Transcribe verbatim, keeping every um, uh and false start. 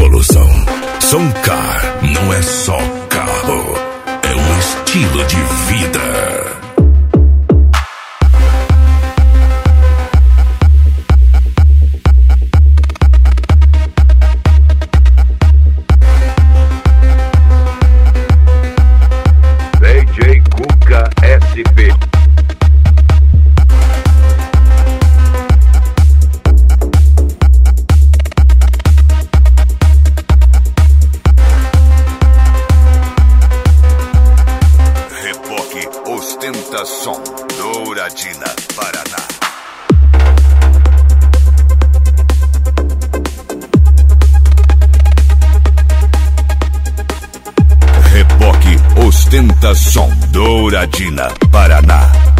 revolução. Soncar não é só carro, é um estilo de vida. D J Cuca S P. Reboque ostenta som, Douradina, Paraná. Reboque ostenta som, Douradina, Paraná.